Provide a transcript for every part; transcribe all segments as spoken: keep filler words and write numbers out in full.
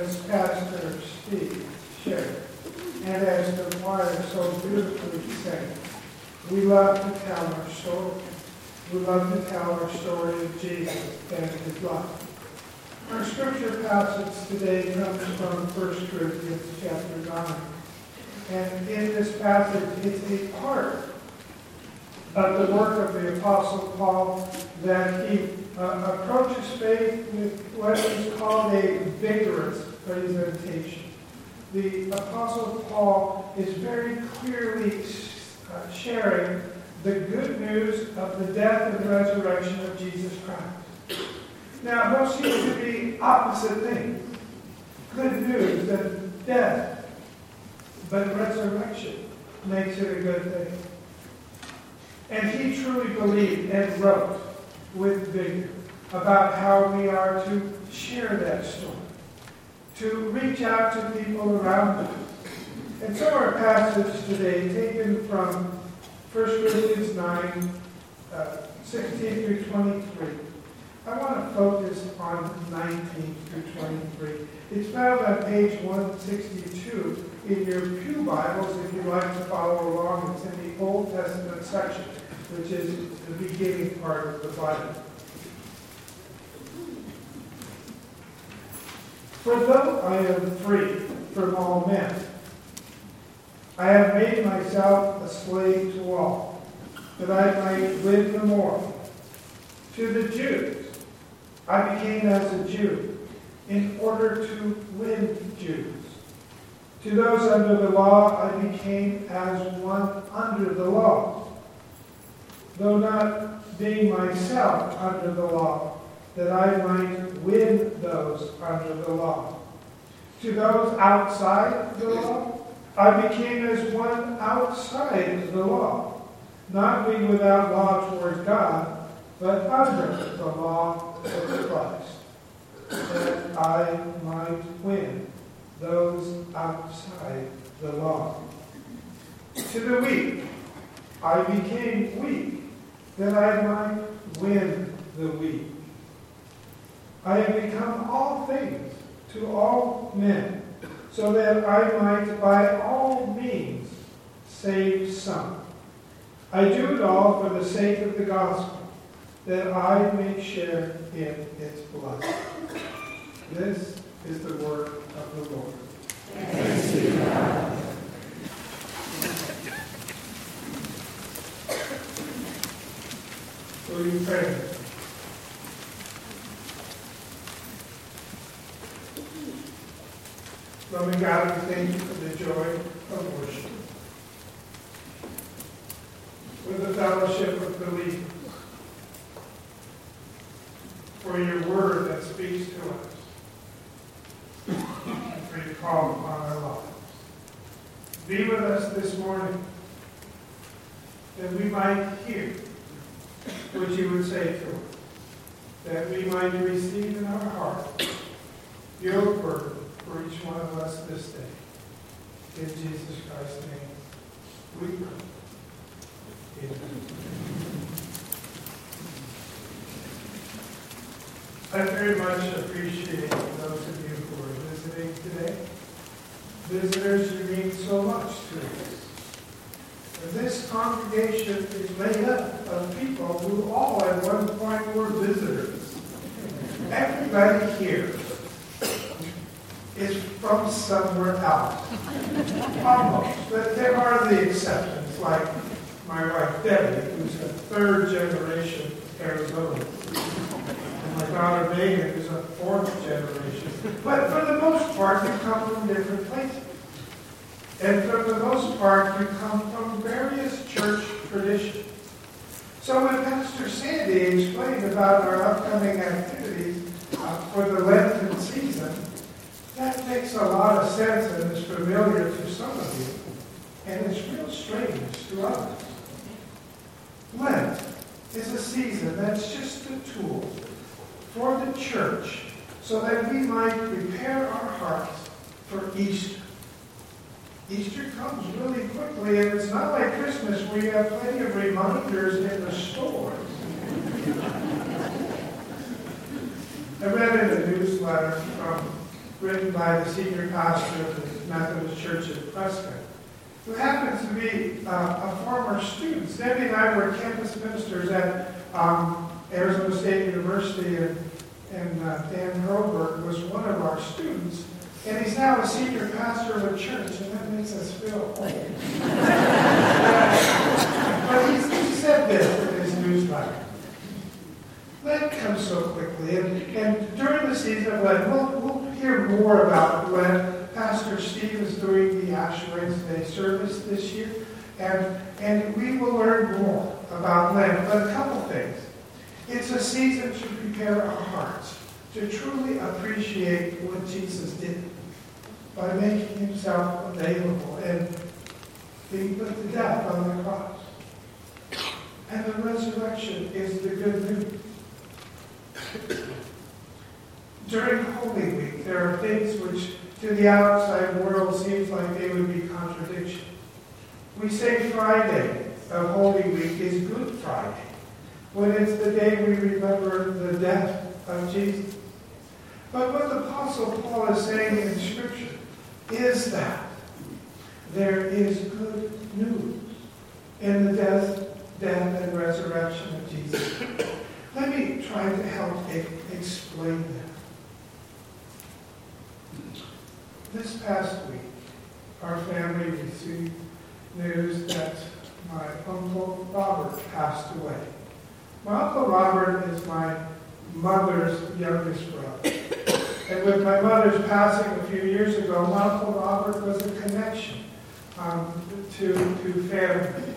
as Pastor Steve shared, and as the choir so beautifully sang, we love to tell our story. We love to tell our story of Jesus and his life. Our scripture passage today comes from First Corinthians chapter nine. And in this passage, it's a part of the work of the Apostle Paul that he uh, approaches faith with what is called a vigorous presentation. The Apostle Paul is very clearly uh, sharing the good news of the death and resurrection of Jesus Christ. Now, those seem to be opposite things. Good news that death, but resurrection makes it a good thing. And he truly believed and wrote with vigor about how we are to share that story, to reach out to people around us. And so our passage today, taken from First Corinthians nine, uh, sixteen through twenty-three, I want to focus on nineteen through twenty-three. It's found on page one sixty-two in your pew Bibles if you'd like to follow along. It's in the Old Testament section, which is the beginning part of the Bible. For though I am free from all men, I have made myself a slave to all, that I might win the more. To the Jews, I became as a Jew, in order to win Jews. To those under the law, I became as one under the law, though not being myself under the law, that I might win those under the law. To those outside the law, I became as one outside the law, not being without law toward God, but under the law of Christ, that I might win those outside the law. To the weak, I became weak, that I might win the weak. I have become all things to all men, so that I might by all means save some. I do it all for the sake of the gospel, that I may share in its blood. This is the word of the Lord. Thanks be to God. Will you pray? Loving God, we thank you for the joy of worship, for the fellowship of believers, for your word that speaks to us, and for your call upon our lives. Be with us this morning, that we might hear what you would say to us, that we might receive in our heart your word for each one of us this day. In Jesus Christ's name, we pray. Amen. I very much appreciate those of you who are visiting today. Visitors, you mean so much to us. And this congregation is made up of people who all at one point were visitors. Everybody here is from somewhere else. Almost. But there are the exceptions, like my wife Debbie, who's a third generation Arizona. And my daughter Megan, who's a fourth generation. But for the most part, you come from different places. And for the most part, you come from various church traditions. So when Pastor Sandy explained about our upcoming activities uh, for the Lenten season, that makes a lot of sense and is familiar to some of you, and it's real strange to others. Lent is a season that's just a tool for the church so that we might prepare our hearts for Easter. Easter comes really quickly, and it's not like Christmas where you have plenty of reminders in the stores. I read in a newsletter from written by the senior pastor of the Methodist Church in Prescott, who happens to be uh, a former student. Debbie and I were campus ministers at um, Arizona State University, and, and uh, Dan Hurlbert was one of our students, and he's now a senior pastor of a church, and that makes us feel old. But he's, he said this in his newsletter. Lent comes so quickly, and, and during the season of Lent, we'll, we'll hear more about Lent. Pastor Steve is doing the Ash Wednesday service this year, and, and we will learn more about Lent. But a couple things. It's a season to prepare our hearts to truly appreciate what Jesus did by making himself available and being put to death on the cross. And the resurrection is the good news. During Holy Week, there are things which to the outside world seems like they would be contradiction. We say Friday of Holy Week is Good Friday, when it's the day we remember the death of Jesus. But what the Apostle Paul is saying in Scripture is that there is good news in the death, death and resurrection of Jesus. Let me try to help explain that. This past week, our family received news that my Uncle Robert passed away. My Uncle Robert is my mother's youngest brother. And with my mother's passing a few years ago, my Uncle Robert was a connection um, to, to family.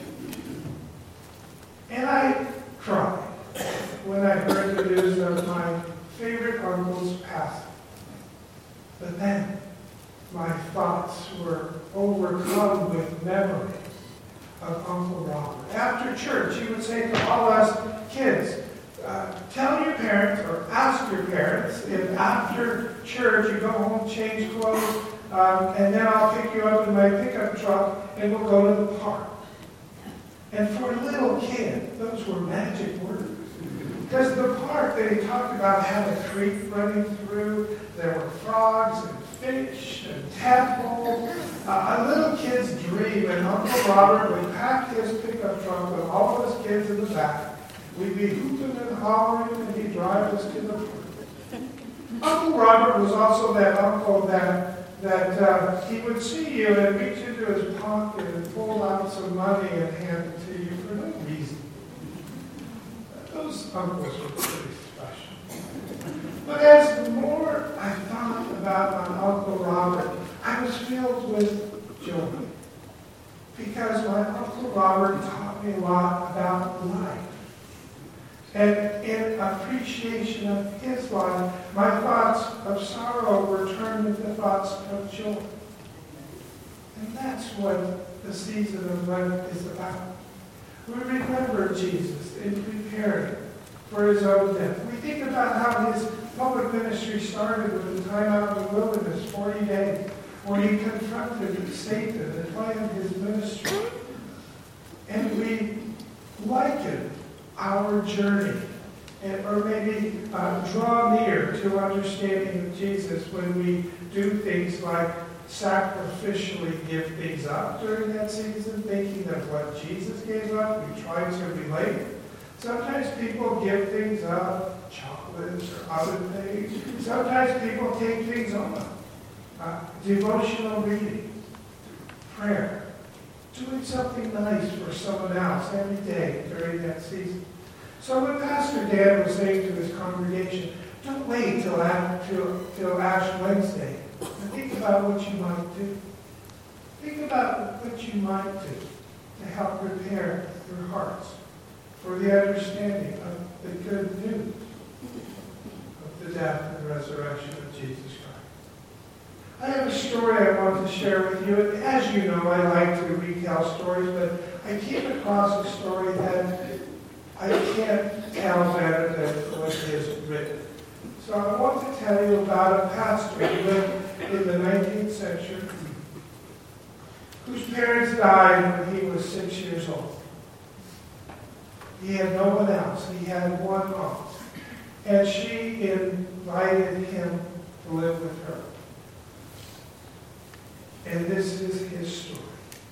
And I cried when I heard the news of my favorite uncle's passing. But then, my thoughts were overcome with memories of Uncle Robert. After church, he would say to all us kids, uh, tell your parents or ask your parents if after church you go home, change clothes, um, and then I'll pick you up in my pickup truck and we'll go to the park. And for a little kid, those were magic words. Because the park that he talked about had a creek running through, there were frogs and fish and tadpoles. Uh, a little kid's dream, and Uncle Robert would pack his pickup truck with all of his kids in the back. We'd be hooping and hollering, and he'd drive us to the park. Uncle Robert was also that uncle that, that uh, he would see you and reach into his pocket and pull out some money and hand it to you for no reason. Those uncles were pretty special. But as the more I thought about my Uncle Robert, I was filled with joy. Because my Uncle Robert taught me a lot about life. And in appreciation of his life, my thoughts of sorrow were turned into thoughts of joy. And that's what the season of Lent is about. We remember Jesus in preparing for his own death. We think about how his public ministry started with a time out in the wilderness, forty days, where he confronted Satan and planned his ministry. And we liken our journey, and, or maybe uh, draw near to understanding of Jesus when we do things like sacrificially give things up during that season, thinking of what Jesus gave up. We try to relate. Sometimes people give things up, chocolates or other things. Sometimes people take things on. Uh, devotional reading, prayer, doing something nice for someone else every day during that season. So when Pastor Dan was saying to his congregation, don't wait till, till, till Ash Wednesday. Think about what you might do. Think about what you might do to help prepare your hearts for the understanding of the good news of the death and resurrection of Jesus Christ. I have a story I want to share with you. As you know, I like to retell stories, but I came across a story that I can't tell better than what is written. So I want to tell you about a pastor who lived in the nineteenth century whose parents died when he was six years old. He had no one else. He had one aunt. And she invited him to live with her. And this is his story.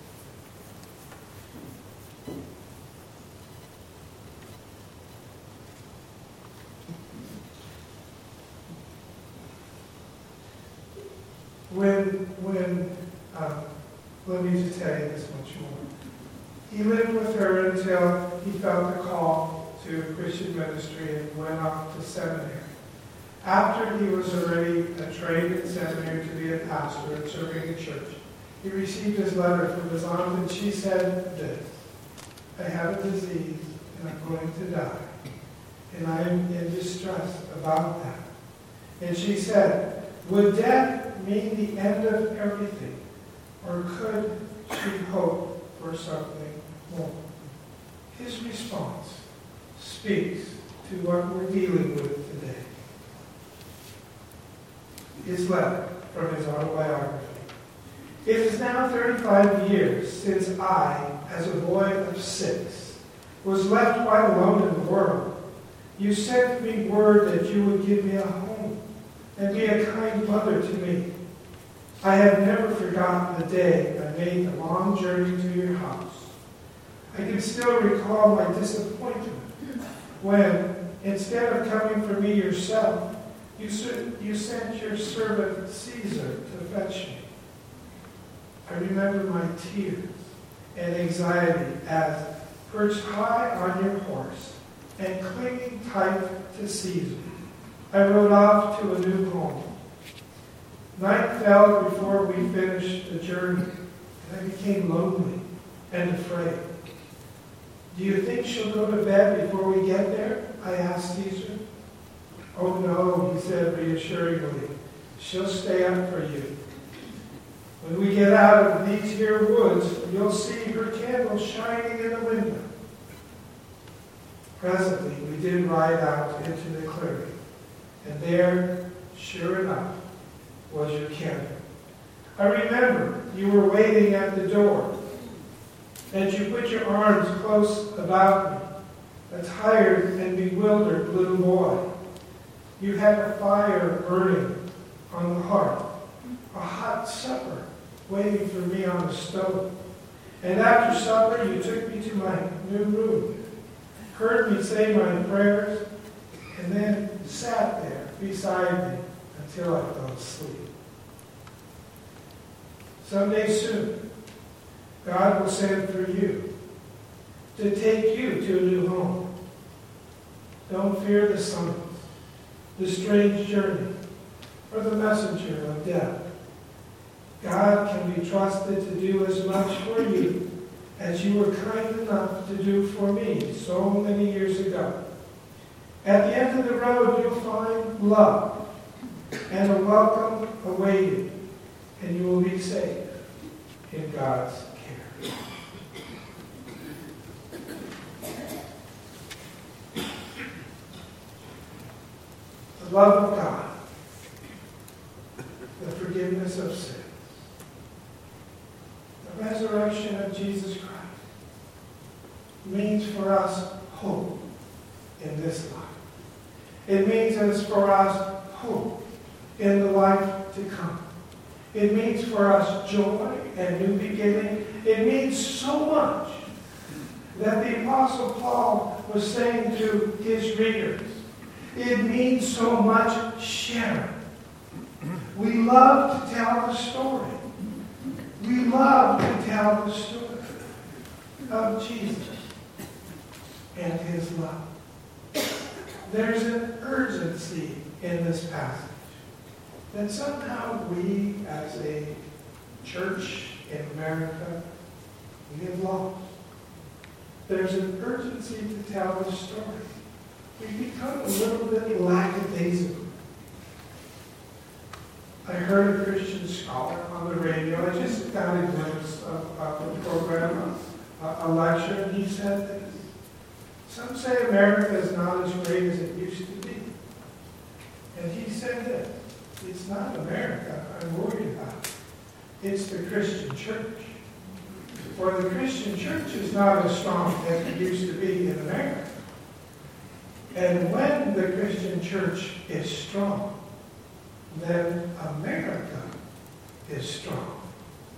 When, when, um, let me just tell you this much more. He lived with her until he felt a call to Christian ministry and went off to seminary. After he was already trained in seminary to be a pastor and serving a church, he received his letter from his aunt, and she said this: I have a disease and I'm going to die. And I am in distress about that. And she said, would death mean the end of everything? Or could she hope for something more? His response speaks to what we're dealing with today. His letter from his autobiography. It is now thirty-five years since I, as a boy of six, was left quite alone in the world. You sent me word that you would give me a home and be a kind mother to me. I have never forgotten the day I made the long journey to your house. I can still recall my disappointment when, instead of coming for me yourself, you, you sent your servant Caesar to fetch me. I remember my tears and anxiety as, perched high on your horse and clinging tight to Caesar, I rode off to a new home. Night fell before we finished the journey, and I became lonely and afraid. Do you think she'll go to bed before we get there? I asked Caesar. Oh no, he said reassuringly. She'll stay up for you. When we get out of these here woods, you'll see her candle shining in the window. Presently, we did ride out into the clearing, and there, sure enough, was your candle. I remember you were waiting at the door, and you put your arms close about me, a tired and bewildered little boy. You had a fire burning on the hearth, a hot supper waiting for me on the stove. And after supper, you took me to my new room, heard me say my prayers, and then sat there beside me until I fell asleep. Someday soon, God will send for you to take you to a new home. Don't fear the summons, the strange journey, or the messenger of death. God can be trusted to do as much for you as you were kind enough to do for me so many years ago. At the end of the road, you'll find love and a welcome awaiting, and you will be safe in God's care. The love of God, the forgiveness of sin, the resurrection of Jesus Christ means for us hope in this life. It means it's for us hope in the life to come. It means for us joy and new beginning. It means so much that the Apostle Paul was saying to his readers, it means so much sharing. We love to tell the story. We love to tell the story of Jesus and his love. There's an urgency in this passage that somehow we as a church in America, we have lost. There's an urgency to tell the story. We've become a little bit lackadaisical. I heard a Christian scholar on the radio. I just got a glimpse of, of the program, a, a lecture, and he said this. Some say America is not as great as it used to be. And he said this. It's not America I'm worried about. It's the Christian church. For the Christian church is not as strong as it used to be in America. And when the Christian church is strong, then America is strong.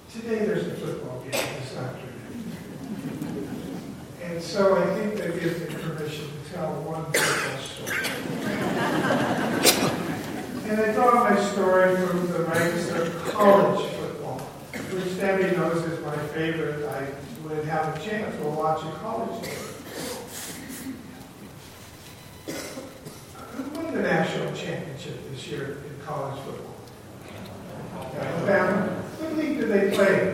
Today there's a football game this afternoon. And so I think that gives me permission to tell one football story. And I thought my story from the ranks of college football, which Debbie knows is my favorite. I would have a chance to watch a college game. Who won the national championship this year in college football? Alabama. What league do they play?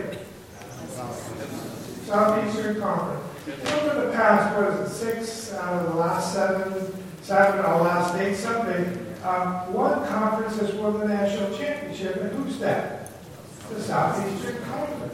Southeastern Conference. Over the past, what is it, six out of the last seven, seven out of the last eight, something, um, one conference has won the national championship, and who's that? The Southeastern Conference.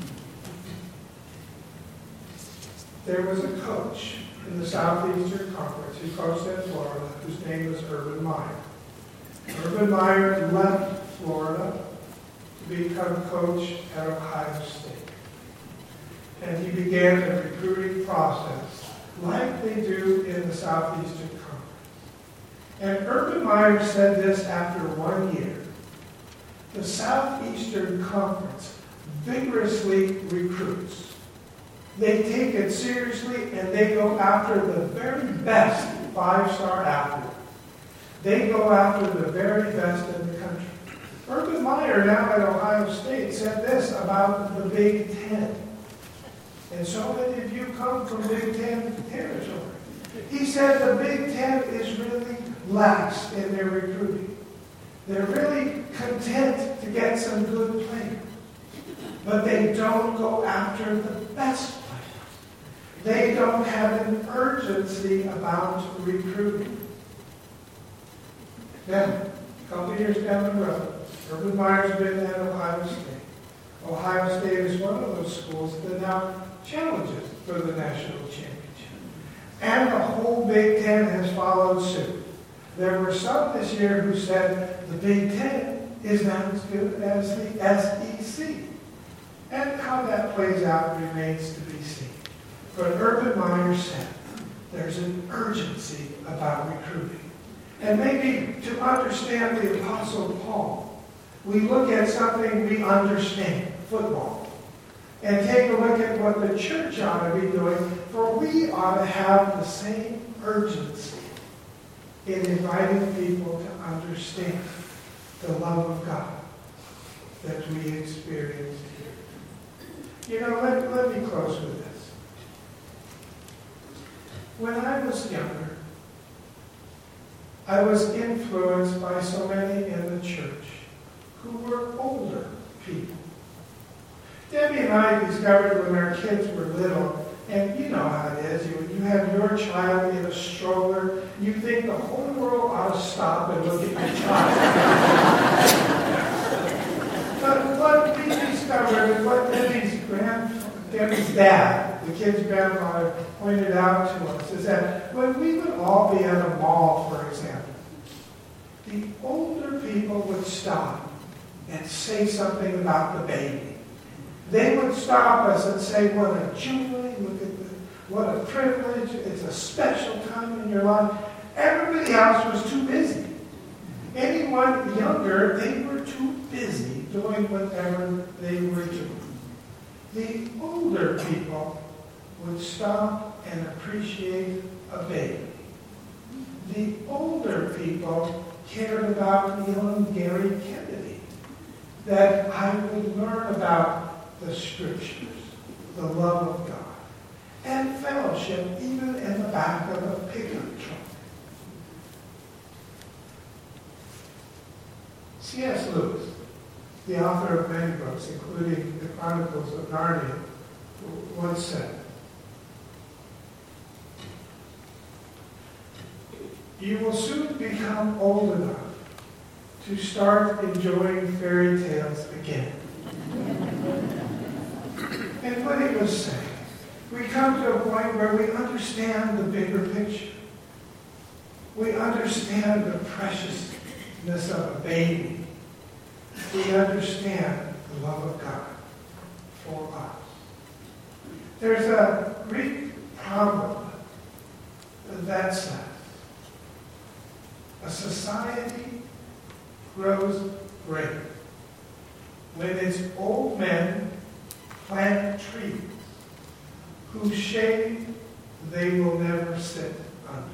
There was a coach in the Southeastern Conference who coached in Florida, whose name was Urban Meyer. Urban Meyer left Florida to become coach at Ohio State. And he began a recruiting process like they do in the Southeastern Conference. And Urban Meyer said this after one year. The Southeastern Conference vigorously recruits. They take it seriously and they go after the very best five-star athlete. They go after the very best in the country. Urban Meyer, now at Ohio State, said this about the Big Ten. And so many of you come from Big Ten territory. He said the Big Ten is really lax in their recruiting. They're really content to get some good players. But they don't go after the best players. They don't have an urgency about recruiting. Now, a couple of years down the road, Urban Meyer's been at Ohio State. Ohio State is one of those schools that now challenges for the national championship. And the whole Big Ten has followed suit. There were some this year who said the Big Ten is not as good as the S E C. And how that plays out remains to be seen. But Urban Meyer said there's an urgency about recruiting. And maybe to understand the Apostle Paul, we look at something we understand, football, and take a look at what the church ought to be doing, for we ought to have the same urgency in inviting people to understand the love of God that we experienced here. You know, let, let me close with this. When I was younger, I was influenced by so many in the church who were older people. Debbie and I discovered when our kids were little, and you know how it is, you, you have your child in a stroller, you think the whole world ought to stop and look at your child. But what we discovered, and what Debbie's, grand, Debbie's dad, the kid's grandfather, pointed out to us, is that when we would all be at a mall, for example, the older people would stop and say something about the baby. They would stop us and say, what a joy, look at the, what a privilege, it's a special time in your life. Everybody else was too busy. Anyone younger, they were too busy doing whatever they were doing. The older people would stop and appreciate a baby. The older people cared about young Gary Kennedy, that I would learn about the Scriptures, the love of God, and fellowship even in the back of a pickup truck. C S Lewis, the author of many books, including the Chronicles of Narnia, once said, "You will soon become old enough to start enjoying fairy tales again." And what he was saying, we come to a point where we understand the bigger picture. We understand the preciousness of a baby. We understand the love of God for us. There's a Greek proverb that says, a society grows great when its old men plant trees whose shade they will never sit under.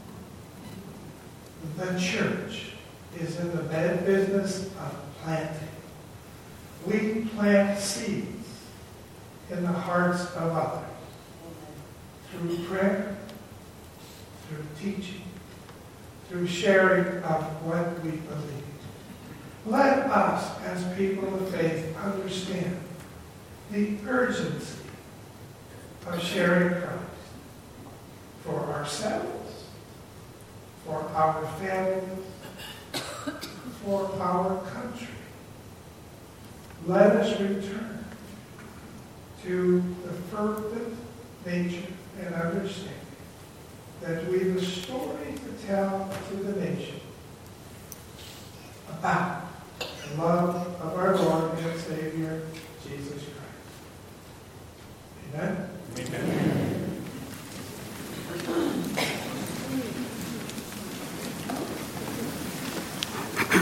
The church is in the bed business of planting. We plant seeds in the hearts of others through prayer, through teaching, through sharing of what we believe. Let us, as people of faith, understand the urgency of sharing Christ for ourselves, for our families, for our country. Let us return to the fervent nature and understanding that we've a story to tell to the nation about the love of our Lord and Savior, Jesus Christ. Amen? Amen.